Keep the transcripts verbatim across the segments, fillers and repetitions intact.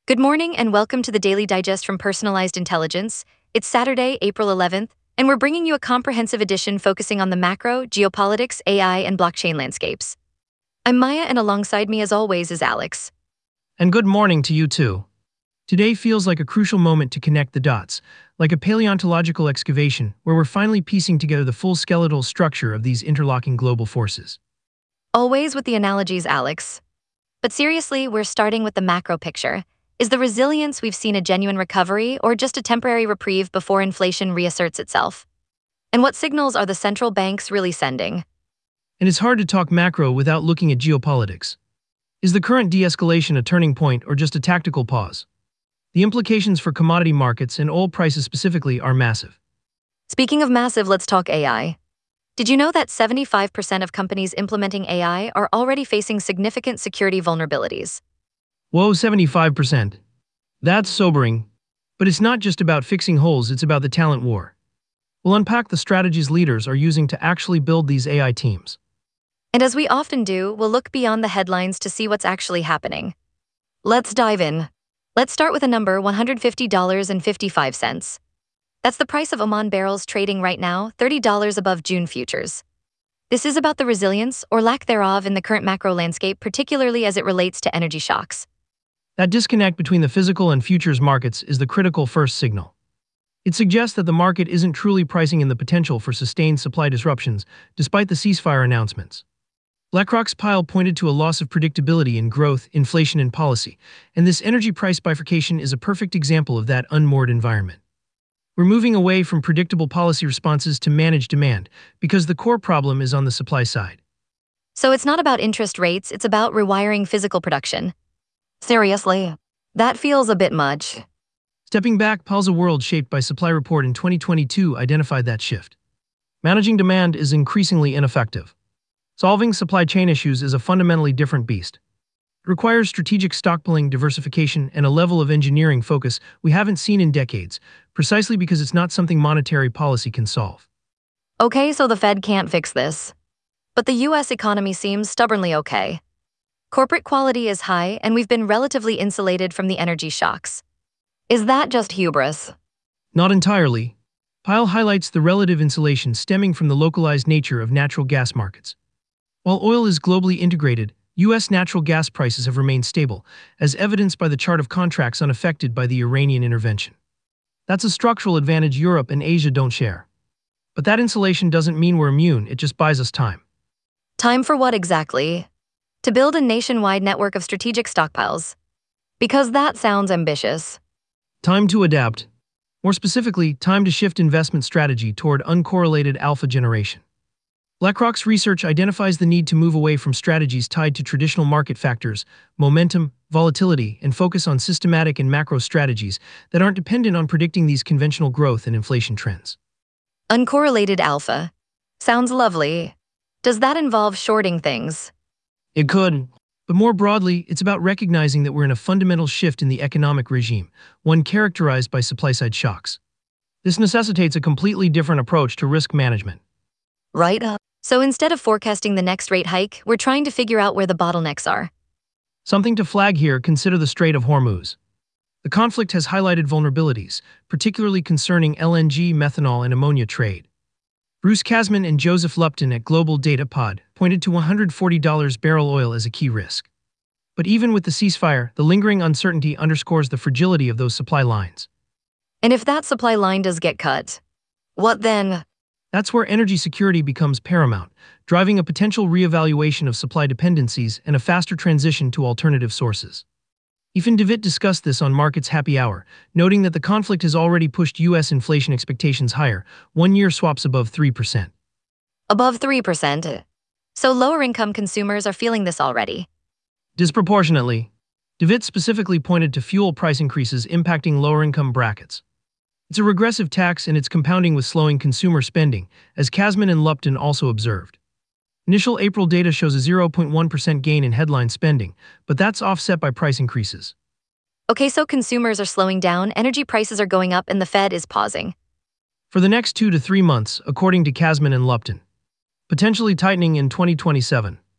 Good morning and welcome to the Daily Digest from Personalized Intelligence. It's Saturday, April eleventh, and we're bringing you a comprehensive edition focusing on the macro, geopolitics, A I, and blockchain landscapes. I'm Maya, and alongside me, as always, is Alex. And good morning to you too. Today feels like a crucial moment to connect the dots, like a paleontological excavation where we're finally piecing together the full skeletal structure of these interlocking global forces. Always with the analogies, Alex. But seriously, we're starting with the macro picture. Is the resilience we've seen a genuine recovery or just a temporary reprieve before inflation reasserts itself? And what signals are the central banks really sending? And it's hard to talk macro without looking at geopolitics. Is the current de-escalation a turning point or just a tactical pause? The implications for commodity markets and oil prices specifically are massive. Speaking of massive, let's talk A I. Did you know that seventy-five percent of companies implementing A I are already facing significant security vulnerabilities? Whoa, seventy-five percent. That's sobering. But it's not just about fixing holes, it's about the talent war. We'll unpack the strategies leaders are using to actually build these A I teams. And as we often do, we'll look beyond the headlines to see what's actually happening. Let's dive in. Let's start with a number, one hundred fifty dollars and fifty-five cents. That's the price of Oman barrels trading right now, thirty dollars above June futures. This is about the resilience, or lack thereof, in the current macro landscape, particularly as it relates to energy shocks. That disconnect between the physical and futures markets is the critical first signal. It suggests that the market isn't truly pricing in the potential for sustained supply disruptions, despite the ceasefire announcements. BlackRock's pile pointed to a loss of predictability in growth, inflation, and policy, and this energy price bifurcation is a perfect example of that unmoored environment. We're moving away from predictable policy responses to managed demand, because the core problem is on the supply side. So it's not about interest rates, it's about rewiring physical production. Seriously, that feels a bit much. Stepping back, Powell's A World Shaped by Supply report in twenty twenty-two identified that shift. Managing demand is increasingly ineffective. Solving supply chain issues is a fundamentally different beast. It requires strategic stockpiling, diversification, and a level of engineering focus we haven't seen in decades, precisely because it's not something monetary policy can solve. Okay, so the Fed can't fix this. But the U S economy seems stubbornly okay. Corporate quality is high, and we've been relatively insulated from the energy shocks. Is that just hubris? Not entirely. Pyle highlights the relative insulation stemming from the localized nature of natural gas markets. While oil is globally integrated, U S natural gas prices have remained stable, as evidenced by the chart of contracts unaffected by the Iranian intervention. That's a structural advantage Europe and Asia don't share. But that insulation doesn't mean we're immune, it just buys us time. Time for what exactly? To build a nationwide network of strategic stockpiles. Because that sounds ambitious. Time to adapt. More specifically, time to shift investment strategy toward uncorrelated alpha generation. BlackRock's research identifies the need to move away from strategies tied to traditional market factors, momentum, volatility, and focus on systematic and macro strategies that aren't dependent on predicting these conventional growth and inflation trends. Uncorrelated alpha. Sounds lovely. Does that involve shorting things? It could, but more broadly, it's about recognizing that we're in a fundamental shift in the economic regime, one characterized by supply-side shocks. This necessitates a completely different approach to risk management. Right up. So instead of forecasting the next rate hike, we're trying to figure out where the bottlenecks are. Something to flag here, consider the Strait of Hormuz. The conflict has highlighted vulnerabilities, particularly concerning L N G, methanol, and ammonia trade. Bruce Kasman and Joseph Lupton at Global Data Pod pointed to one hundred forty dollars barrel oil as a key risk. But even with the ceasefire, the lingering uncertainty underscores the fragility of those supply lines. And if that supply line does get cut, what then? That's where energy security becomes paramount, driving a potential reevaluation of supply dependencies and a faster transition to alternative sources. Ethan DeWitt discussed this on Markets Happy Hour, noting that the conflict has already pushed U S inflation expectations higher, one-year swaps above three percent. Above three percent. So lower-income consumers are feeling this already. Disproportionately. DeWitt specifically pointed to fuel price increases impacting lower-income brackets. It's a regressive tax, and it's compounding with slowing consumer spending, as Kasman and Lupton also observed. Initial April data shows a zero point one percent gain in headline spending, but that's offset by price increases. Okay, so consumers are slowing down, energy prices are going up, and the Fed is pausing. For the next two to three months, according to Kasman and Lupton. Potentially tightening in twenty twenty-seven.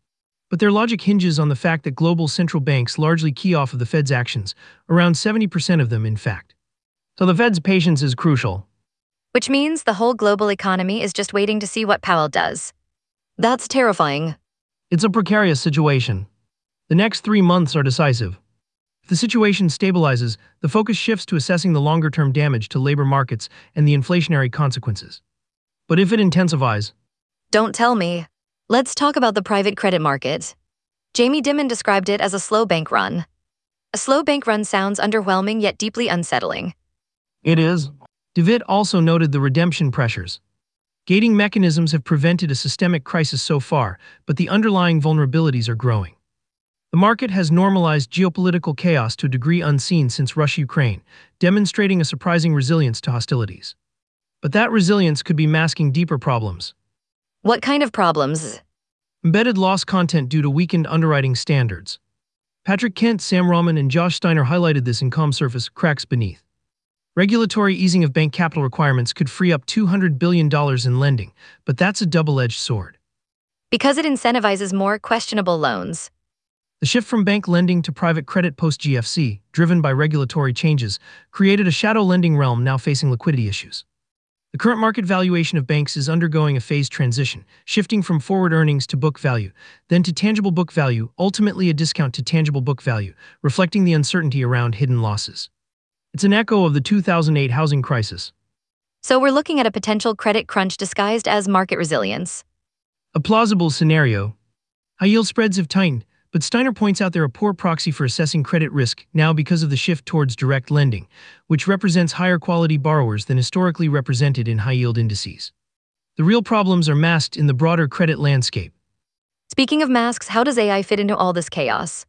But their logic hinges on the fact that global central banks largely key off of the Fed's actions, around seventy percent of them, in fact. So the Fed's patience is crucial. Which means the whole global economy is just waiting to see what Powell does. That's terrifying. It's a precarious situation. The next three months are decisive. If the situation stabilizes, the focus shifts to assessing the longer-term damage to labor markets and the inflationary consequences. But if it intensifies... Don't tell me. Let's talk about the private credit market. Jamie Dimon described it as a slow bank run. A slow bank run sounds underwhelming yet deeply unsettling. It is. DeWitt also noted the redemption pressures. Gating mechanisms have prevented a systemic crisis so far, but the underlying vulnerabilities are growing. The market has normalized geopolitical chaos to a degree unseen since Russia-Ukraine, demonstrating a surprising resilience to hostilities. But that resilience could be masking deeper problems. What kind of problems? Embedded loss content due to weakened underwriting standards. Patrick Kent, Sam Rahman, and Josh Steiner highlighted this in ComSurface, Cracks Beneath. Regulatory easing of bank capital requirements could free up two hundred billion dollars in lending, but that's a double-edged sword. Because it incentivizes more questionable loans. The shift from bank lending to private credit post-G F C, driven by regulatory changes, created a shadow lending realm now facing liquidity issues. The current market valuation of banks is undergoing a phased transition, shifting from forward earnings to book value, then to tangible book value, ultimately a discount to tangible book value, reflecting the uncertainty around hidden losses. It's an echo of the two thousand eight housing crisis. So we're looking at a potential credit crunch disguised as market resilience. A plausible scenario. High-yield spreads have tightened, but Steiner points out they're a poor proxy for assessing credit risk now because of the shift towards direct lending, which represents higher quality borrowers than historically represented in high-yield indices. The real problems are masked in the broader credit landscape. Speaking of masks, how does A I fit into all this chaos?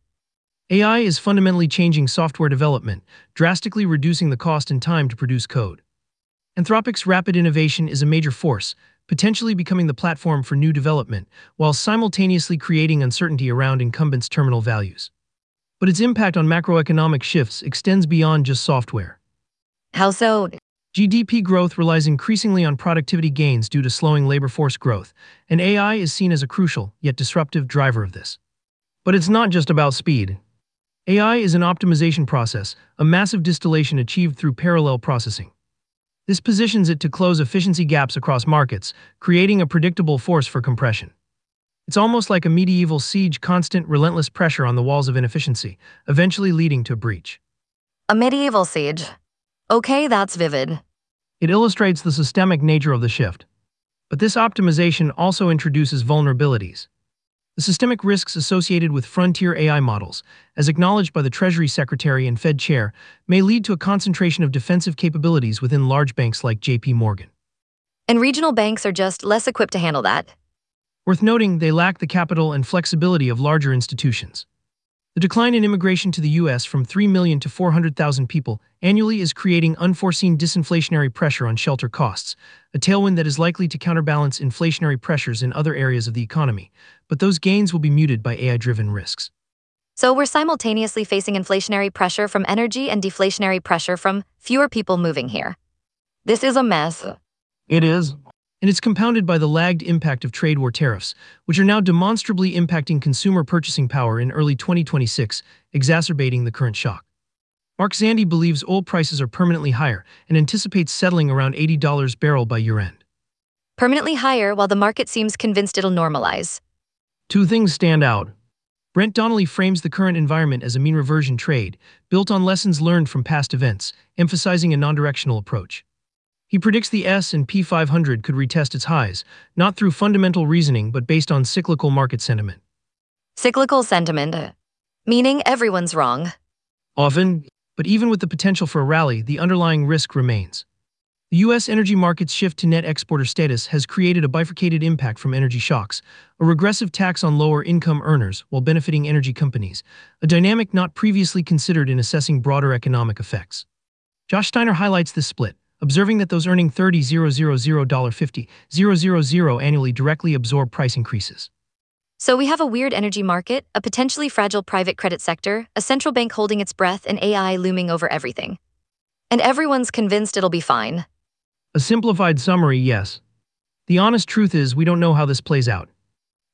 A I is fundamentally changing software development, drastically reducing the cost and time to produce code. Anthropic's rapid innovation is a major force, potentially becoming the platform for new development, while simultaneously creating uncertainty around incumbents' terminal values. But its impact on macroeconomic shifts extends beyond just software. How so? G D P growth relies increasingly on productivity gains due to slowing labor force growth, and A I is seen as a crucial, yet disruptive, driver of this. But it's not just about speed. A I is an optimization process, a massive distillation achieved through parallel processing. This positions it to close efficiency gaps across markets, creating a predictable force for compression. It's almost like a medieval siege, constant, relentless pressure on the walls of inefficiency, eventually leading to a breach. A medieval siege. Okay, that's vivid. It illustrates the systemic nature of the shift. But this optimization also introduces vulnerabilities. The systemic risks associated with frontier A I models, as acknowledged by the Treasury Secretary and Fed Chair, may lead to a concentration of defensive capabilities within large banks like J P Morgan. And regional banks are just less equipped to handle that. Worth noting, they lack the capital and flexibility of larger institutions. The decline in immigration to the U S from three million to four hundred thousand people annually is creating unforeseen disinflationary pressure on shelter costs, a tailwind that is likely to counterbalance inflationary pressures in other areas of the economy, but those gains will be muted by A I-driven risks. So we're simultaneously facing inflationary pressure from energy and deflationary pressure from fewer people moving here. This is a mess. It is. And it's compounded by the lagged impact of trade war tariffs, which are now demonstrably impacting consumer purchasing power in early twenty twenty-six, exacerbating the current shock. Mark Zandi believes oil prices are permanently higher and anticipates settling around eighty dollars a barrel by year-end. Permanently higher while the market seems convinced it'll normalize. Two things stand out. Brent Donnelly frames the current environment as a mean reversion trade, built on lessons learned from past events, emphasizing a non-directional approach. He predicts the S and P five hundred could retest its highs, not through fundamental reasoning but based on cyclical market sentiment. Cyclical sentiment. Meaning everyone's wrong. Often, but even with the potential for a rally, the underlying risk remains. The U S energy market's shift to net exporter status has created a bifurcated impact from energy shocks, a regressive tax on lower-income earners while benefiting energy companies, a dynamic not previously considered in assessing broader economic effects. Josh Steiner highlights this split, observing that those earning thirty thousand fifty thousand annually directly absorb price increases. So we have a weird energy market, a potentially fragile private credit sector, a central bank holding its breath, and A I looming over everything. And everyone's convinced it'll be fine. A simplified summary, yes. The honest truth is we don't know how this plays out.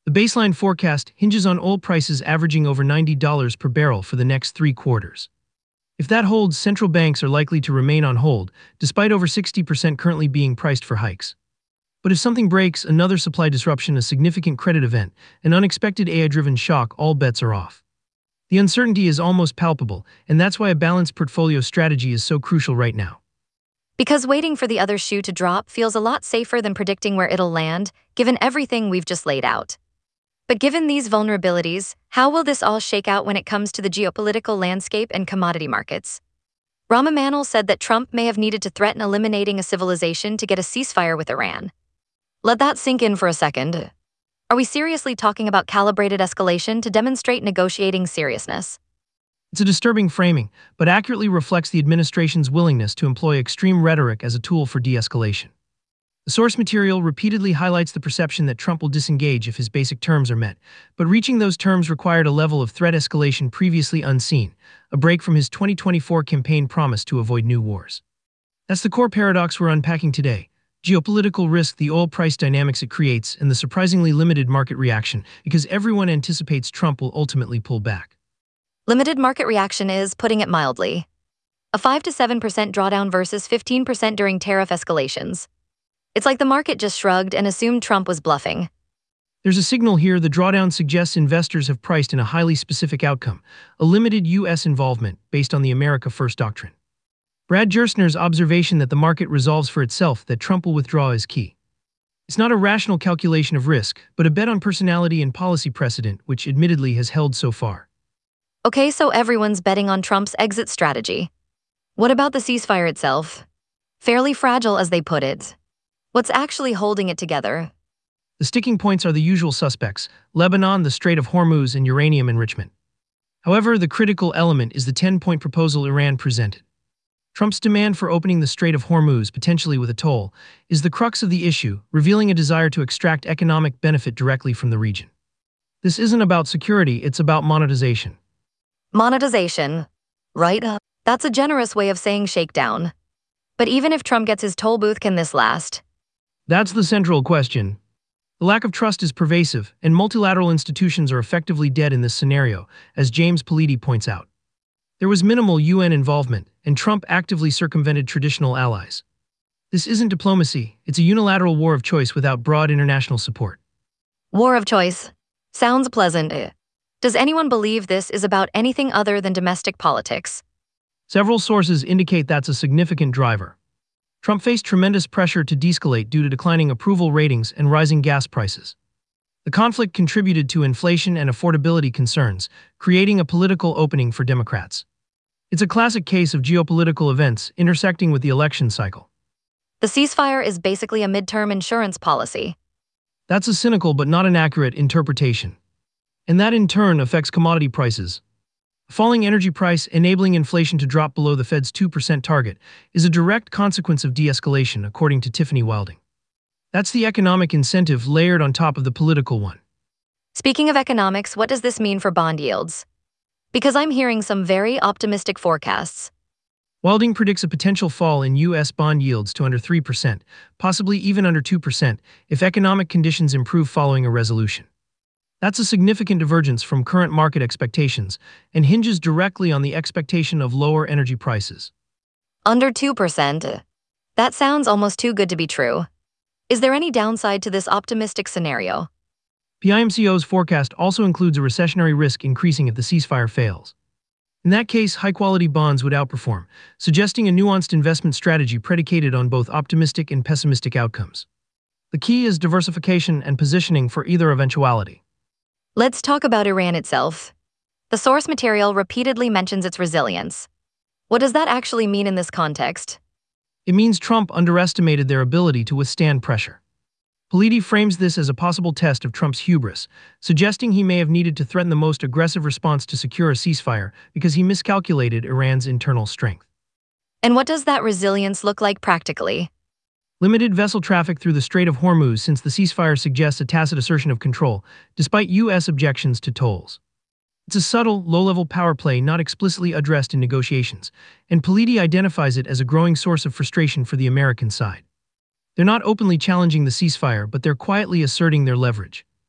The baseline forecast hinges on oil prices averaging over ninety dollars per barrel for the next three quarters. If that holds, central banks are likely to remain on hold, despite over sixty percent currently being priced for hikes. But if something breaks, another supply disruption, a significant credit event, an unexpected A I-driven shock, all bets are off. The uncertainty is almost palpable, and that's why a balanced portfolio strategy is so crucial right now. Because waiting for the other shoe to drop feels a lot safer than predicting where it'll land, given everything we've just laid out. But given these vulnerabilities, how will this all shake out when it comes to the geopolitical landscape and commodity markets? Rahm Emanuel said that Trump may have needed to threaten eliminating a civilization to get a ceasefire with Iran. Let that sink in for a second. Are we seriously talking about calibrated escalation to demonstrate negotiating seriousness? It's a disturbing framing, but accurately reflects the administration's willingness to employ extreme rhetoric as a tool for de-escalation. The source material repeatedly highlights the perception that Trump will disengage if his basic terms are met, but reaching those terms required a level of threat escalation previously unseen, a break from his twenty twenty-four campaign promise to avoid new wars. That's the core paradox we're unpacking today. Geopolitical risk, the oil price dynamics it creates, and the surprisingly limited market reaction, because everyone anticipates Trump will ultimately pull back. Limited market reaction is, putting it mildly, a five to seven percent drawdown versus fifteen percent during tariff escalations. It's like the market just shrugged and assumed Trump was bluffing. There's a signal here. The drawdown suggests investors have priced in a highly specific outcome, a limited U S involvement based on the America First doctrine. Brad Gerstner's observation that the market resolves for itself, that Trump will withdraw, is key. It's not a rational calculation of risk, but a bet on personality and policy precedent, which admittedly has held so far. Okay, so everyone's betting on Trump's exit strategy. What about the ceasefire itself? Fairly fragile, as they put it. What's actually holding it together? The sticking points are the usual suspects: Lebanon, the Strait of Hormuz, and uranium enrichment. However, the critical element is the ten-point proposal Iran presented. Trump's demand for opening the Strait of Hormuz, potentially with a toll, is the crux of the issue, revealing a desire to extract economic benefit directly from the region. This isn't about security, it's about monetization. Monetization. Right up. That's a generous way of saying shakedown. But even if Trump gets his toll booth, can this last? That's the central question. The lack of trust is pervasive, and multilateral institutions are effectively dead in this scenario, as James Politi points out. There was minimal U N involvement, and Trump actively circumvented traditional allies. This isn't diplomacy, it's a unilateral war of choice without broad international support. War of choice. Sounds pleasant. Does anyone believe this is about anything other than domestic politics? Several sources indicate that's a significant driver. Trump faced tremendous pressure to de-escalate due to declining approval ratings and rising gas prices. The conflict contributed to inflation and affordability concerns, creating a political opening for Democrats. It's a classic case of geopolitical events intersecting with the election cycle. The ceasefire is basically a midterm insurance policy. That's a cynical but not inaccurate interpretation. And that in turn affects commodity prices. A falling energy price, enabling inflation to drop below the Fed's two percent target, is a direct consequence of de-escalation, according to Tiffany Wilding. That's the economic incentive layered on top of the political one. Speaking of economics, what does this mean for bond yields? Because I'm hearing some very optimistic forecasts. Wilding predicts a potential fall in U S bond yields to under three percent, possibly even under two percent, if economic conditions improve following a resolution. That's a significant divergence from current market expectations and hinges directly on the expectation of lower energy prices. Under two percent? That sounds almost too good to be true. Is there any downside to this optimistic scenario? PIMCO's forecast also includes a recessionary risk increasing if the ceasefire fails. In that case, high-quality bonds would outperform, suggesting a nuanced investment strategy predicated on both optimistic and pessimistic outcomes. The key is diversification and positioning for either eventuality. Let's talk about Iran itself. The source material repeatedly mentions its resilience. What does that actually mean in this context? It means Trump underestimated their ability to withstand pressure. Politi frames this as a possible test of Trump's hubris, suggesting he may have needed to threaten the most aggressive response to secure a ceasefire because he miscalculated Iran's internal strength. And what does that resilience look like practically? Limited vessel traffic through the Strait of Hormuz, since the ceasefire suggests a tacit assertion of control, despite U S objections to tolls. It's a subtle, low-level power play not explicitly addressed in negotiations, and Politi identifies it as a growing source of frustration for the American side. They're not openly challenging the ceasefire, but they're quietly asserting their leverage.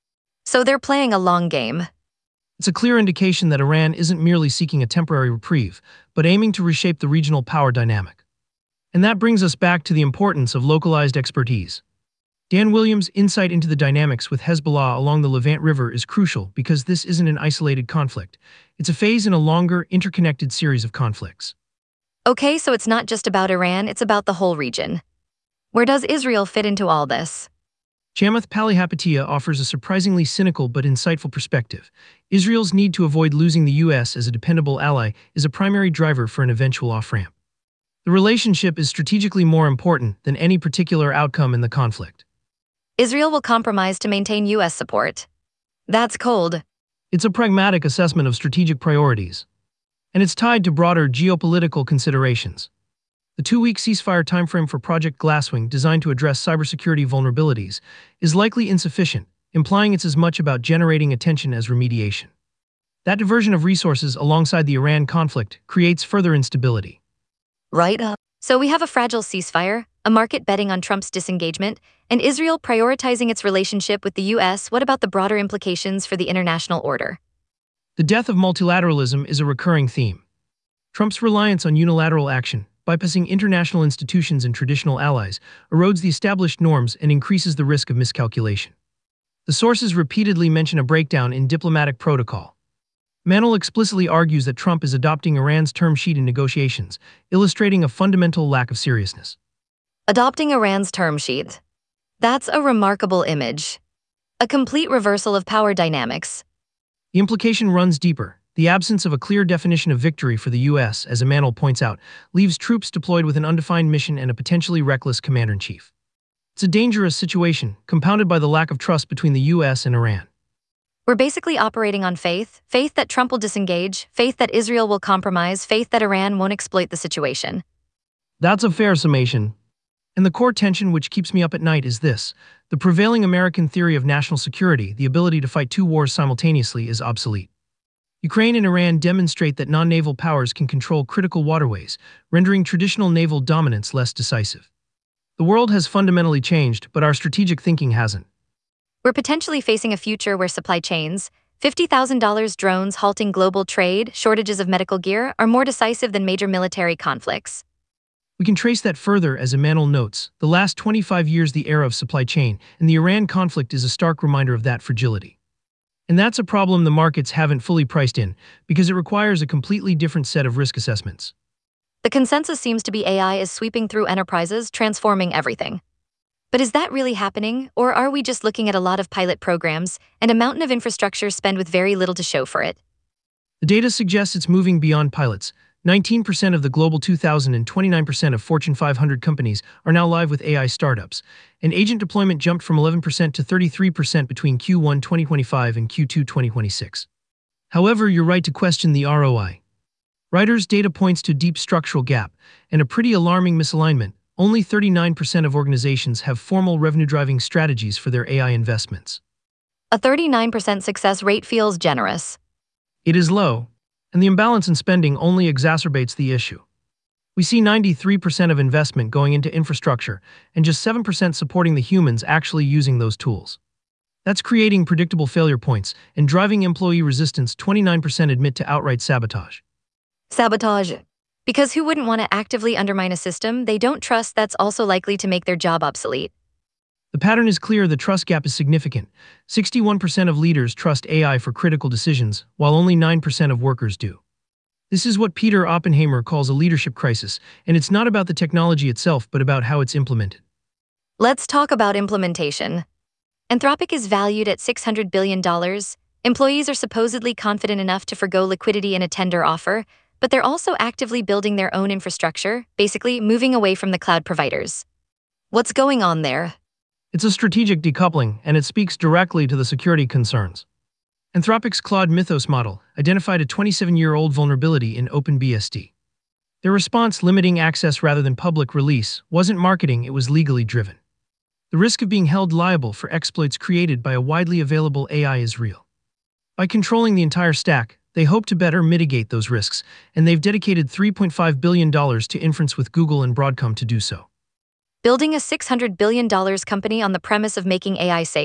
So they're playing a long game. It's a clear indication that Iran isn't merely seeking a temporary reprieve, but aiming to reshape the regional power dynamic. And that brings us back to the importance of localized expertise. Dan Williams' insight into the dynamics with Hezbollah along the Levant River is crucial because this isn't an isolated conflict. It's a phase in a longer, interconnected series of conflicts. Okay, so it's not just about Iran, it's about the whole region. Where does Israel fit into all this? Chamath Palihapitiya offers a surprisingly cynical but insightful perspective. Israel's need to avoid losing the U S as a dependable ally is a primary driver for an eventual off-ramp. The relationship is strategically more important than any particular outcome in the conflict. Israel will compromise to maintain U S support. That's cold. It's a pragmatic assessment of strategic priorities. And it's tied to broader geopolitical considerations. The two-week ceasefire timeframe for Project Glasswing, designed to address cybersecurity vulnerabilities, is likely insufficient, implying it's as much about generating attention as remediation. That diversion of resources alongside the Iran conflict creates further instability. Right up. So we have a fragile ceasefire, a market betting on Trump's disengagement, and Israel prioritizing its relationship with the U S. What about the broader implications for the international order? The death of multilateralism is a recurring theme. Trump's reliance on unilateral action, bypassing international institutions and traditional allies, erodes the established norms and increases the risk of miscalculation. The sources repeatedly mention a breakdown in diplomatic protocol. Manel explicitly argues that Trump is adopting Iran's term sheet in negotiations, illustrating a fundamental lack of seriousness. Adopting Iran's term sheet. That's a remarkable image. A complete reversal of power dynamics. The implication runs deeper. The absence of a clear definition of victory for the U S, as Manel points out, leaves troops deployed with an undefined mission and a potentially reckless commander-in-chief. It's a dangerous situation, compounded by the lack of trust between the U S and Iran. We're basically operating on faith, faith that Trump will disengage, faith that Israel will compromise, faith that Iran won't exploit the situation. That's a fair summation. And the core tension which keeps me up at night is this: the prevailing American theory of national security, the ability to fight two wars simultaneously, is obsolete. Ukraine and Iran demonstrate that non-naval powers can control critical waterways, rendering traditional naval dominance less decisive. The world has fundamentally changed, but our strategic thinking hasn't. We're potentially facing a future where supply chains, fifty thousand dollar drones halting global trade, shortages of medical gear, are more decisive than major military conflicts. We can trace that further, as Emanuel notes. The last twenty-five years, the era of supply chain, and the Iran conflict is a stark reminder of that fragility. And that's a problem the markets haven't fully priced in, because it requires a completely different set of risk assessments. The consensus seems to be A I is sweeping through enterprises, transforming everything. But is that really happening, or are we just looking at a lot of pilot programs and a mountain of infrastructure spend with very little to show for it? The data suggests it's moving beyond pilots. nineteen percent of the Global two thousand and twenty-nine percent of Fortune five hundred companies are now live with A I startups, and agent deployment jumped from eleven percent to thirty-three percent between Q one twenty twenty-five and Q two twenty twenty-six. However, you're right to question the R O I. Reuters data points to deep structural gap and a pretty alarming misalignment. Only thirty-nine percent of organizations have formal revenue-driving strategies for their A I investments. A thirty-nine percent success rate feels generous. It is low, and the imbalance in spending only exacerbates the issue. We see ninety-three percent of investment going into infrastructure and just seven percent supporting the humans actually using those tools. That's creating predictable failure points and driving employee resistance. twenty-nine percent admit to outright sabotage. Sabotage. Because who wouldn't want to actively undermine a system they don't trust that's also likely to make their job obsolete? The pattern is clear. The trust gap is significant. sixty-one percent of leaders trust A I for critical decisions, while only nine percent of workers do. This is what Peter Oppenheimer calls a leadership crisis, and it's not about the technology itself but about how it's implemented. Let's talk about implementation. Anthropic is valued at six hundred billion dollars. Employees are supposedly confident enough to forgo liquidity in a tender offer, but they're also actively building their own infrastructure, basically moving away from the cloud providers. What's going on there? It's a strategic decoupling, and it speaks directly to the security concerns. Anthropic's Claude Mythos model identified a twenty-seven-year-old vulnerability in OpenBSD. Their response, limiting access rather than public release, wasn't marketing, it was legally driven. The risk of being held liable for exploits created by a widely available A I is real. By controlling the entire stack, they hope to better mitigate those risks, and they've dedicated three point five billion dollars to inference with Google and Broadcom to do so. Building a six hundred billion dollars company on the premise of making A I safe,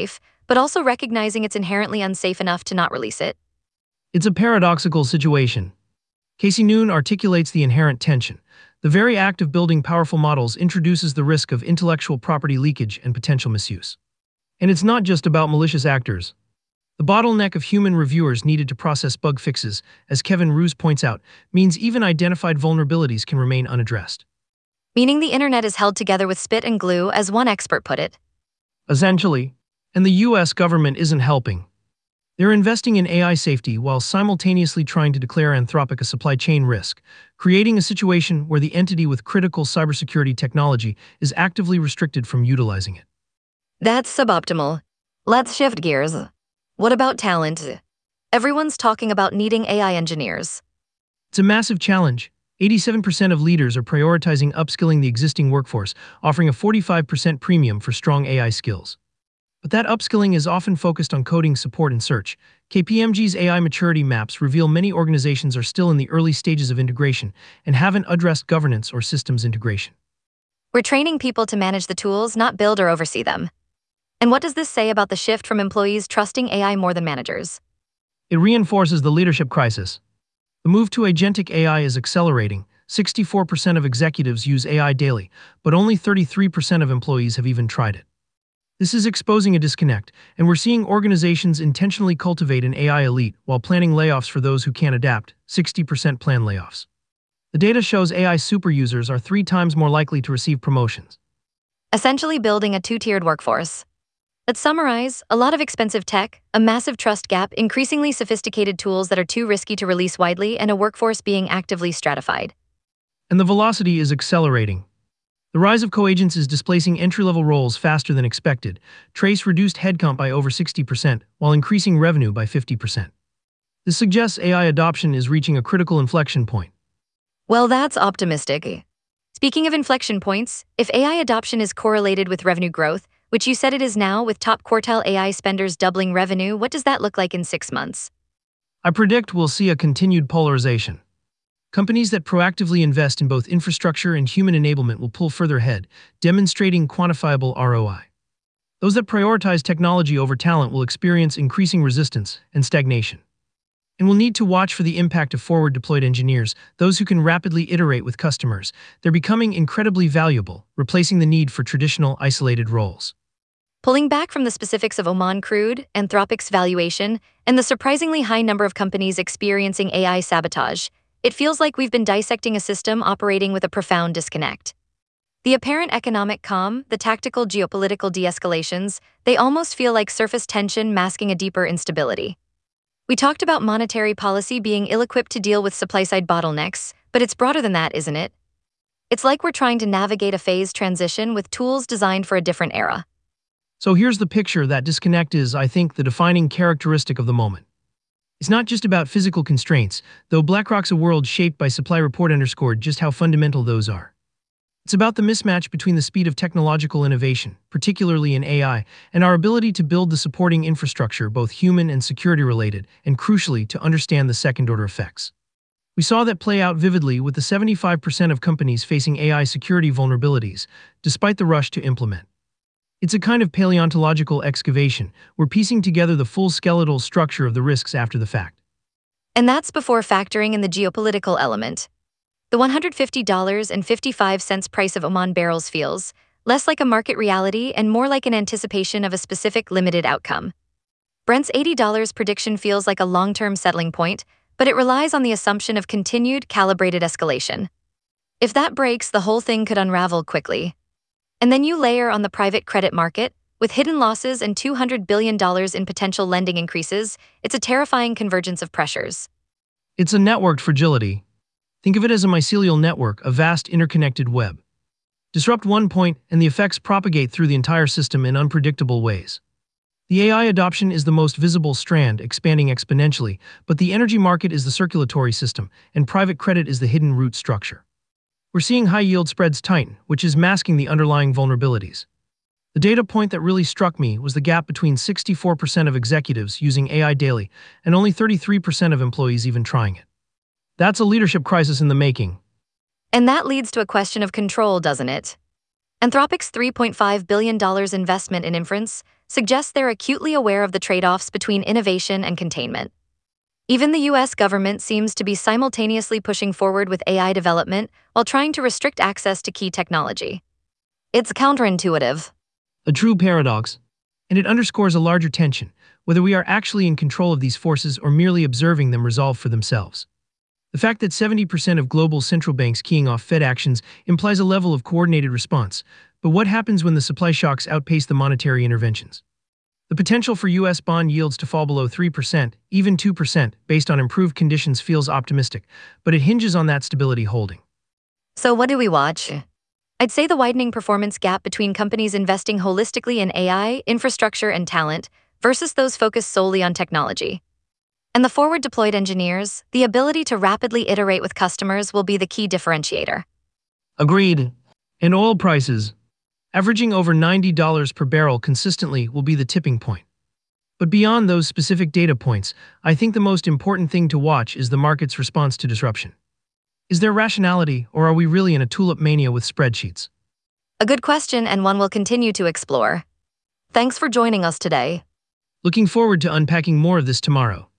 but also recognizing it's inherently unsafe enough to not release it? It's a paradoxical situation. Casey Noon articulates the inherent tension. The very act of building powerful models introduces the risk of intellectual property leakage and potential misuse. And it's not just about malicious actors. The bottleneck of human reviewers needed to process bug fixes, as Kevin Roos points out, means even identified vulnerabilities can remain unaddressed. Meaning the internet is held together with spit and glue, as one expert put it. Essentially. And the U S government isn't helping. They're investing in A I safety while simultaneously trying to declare Anthropic a supply chain risk, creating a situation where the entity with critical cybersecurity technology is actively restricted from utilizing it. That's suboptimal. Let's shift gears. What about talent? Everyone's talking about needing A I engineers. It's a massive challenge. eighty-seven percent of leaders are prioritizing upskilling the existing workforce, offering a forty-five percent premium for strong A I skills. But that upskilling is often focused on coding, support, and search. K P M G's A I maturity maps reveal many organizations are still in the early stages of integration and haven't addressed governance or systems integration. We're training people to manage the tools, not build or oversee them. And what does this say about the shift from employees trusting A I more than managers? It reinforces the leadership crisis. The move to agentic A I is accelerating. sixty-four percent of executives use A I daily, but only thirty-three percent of employees have even tried it. This is exposing a disconnect, and we're seeing organizations intentionally cultivate an A I elite while planning layoffs for those who can't adapt. sixty percent plan layoffs. The data shows A I super users are three times more likely to receive promotions. Essentially building a two-tiered workforce. Let's summarize: a lot of expensive tech, a massive trust gap, increasingly sophisticated tools that are too risky to release widely, and a workforce being actively stratified. And the velocity is accelerating. The rise of coagents is displacing entry-level roles faster than expected. Trace reduced headcount by over sixty percent, while increasing revenue by fifty percent. This suggests A I adoption is reaching a critical inflection point. Well, that's optimistic. Speaking of inflection points, if A I adoption is correlated with revenue growth, which you said it is now with top quartile A I spenders doubling revenue, what does that look like in six months? I predict we'll see a continued polarization. Companies that proactively invest in both infrastructure and human enablement will pull further ahead, demonstrating quantifiable R O I. Those that prioritize technology over talent will experience increasing resistance and stagnation. And we'll need to watch for the impact of forward-deployed engineers, those who can rapidly iterate with customers. They're becoming incredibly valuable, replacing the need for traditional isolated roles. Pulling back from the specifics of Oman Crude, Anthropic's valuation, and the surprisingly high number of companies experiencing A I sabotage, it feels like we've been dissecting a system operating with a profound disconnect. The apparent economic calm, the tactical geopolitical de-escalations, they almost feel like surface tension masking a deeper instability. We talked about monetary policy being ill-equipped to deal with supply-side bottlenecks, but it's broader than that, isn't it? It's like we're trying to navigate a phased transition with tools designed for a different era. So here's the picture. That disconnect is, I think, the defining characteristic of the moment. It's not just about physical constraints, though BlackRock's A World Shaped by Supply report underscored just how fundamental those are. It's about the mismatch between the speed of technological innovation, particularly in A I, and our ability to build the supporting infrastructure, both human and security-related, and crucially, to understand the second-order effects. We saw that play out vividly with the seventy-five percent of companies facing A I security vulnerabilities, despite the rush to implement. It's a kind of paleontological excavation. We're piecing together the full skeletal structure of the risks after the fact. And that's before factoring in the geopolitical element. The one hundred fifty dollars and fifty-five cents price of Oman barrels feels less like a market reality and more like an anticipation of a specific limited outcome. Brent's eighty dollars prediction feels like a long-term settling point, but it relies on the assumption of continued, calibrated escalation. If that breaks, the whole thing could unravel quickly. And then you layer on the private credit market, with hidden losses and two hundred billion dollars in potential lending increases, it's a terrifying convergence of pressures. It's a networked fragility. Think of it as a mycelial network, a vast interconnected web. Disrupt one point, and the effects propagate through the entire system in unpredictable ways. The A I adoption is the most visible strand, expanding exponentially, but the energy market is the circulatory system, and private credit is the hidden root structure. We're seeing high-yield spreads tighten, which is masking the underlying vulnerabilities. The data point that really struck me was the gap between sixty-four percent of executives using A I daily and only thirty-three percent of employees even trying it. That's a leadership crisis in the making. And that leads to a question of control, doesn't it? Anthropic's three point five billion dollars investment in inference suggests they're acutely aware of the trade-offs between innovation and containment. Even the U S government seems to be simultaneously pushing forward with A I development while trying to restrict access to key technology. It's counterintuitive. A true paradox, and it underscores a larger tension, whether we are actually in control of these forces or merely observing them resolve for themselves. The fact that seventy percent of global central banks keying off Fed actions implies a level of coordinated response, but what happens when the supply shocks outpace the monetary interventions? The potential for U S bond yields to fall below three percent, even two percent, based on improved conditions feels optimistic, but it hinges on that stability holding. So what do we watch? I'd say the widening performance gap between companies investing holistically in A I, infrastructure, and talent versus those focused solely on technology. And the forward-deployed engineers, the ability to rapidly iterate with customers will be the key differentiator. Agreed. And oil prices, averaging over ninety dollars per barrel consistently, will be the tipping point. But beyond those specific data points, I think the most important thing to watch is the market's response to disruption. Is there rationality, or are we really in a tulip mania with spreadsheets? A good question, and one we'll continue to explore. Thanks for joining us today. Looking forward to unpacking more of this tomorrow.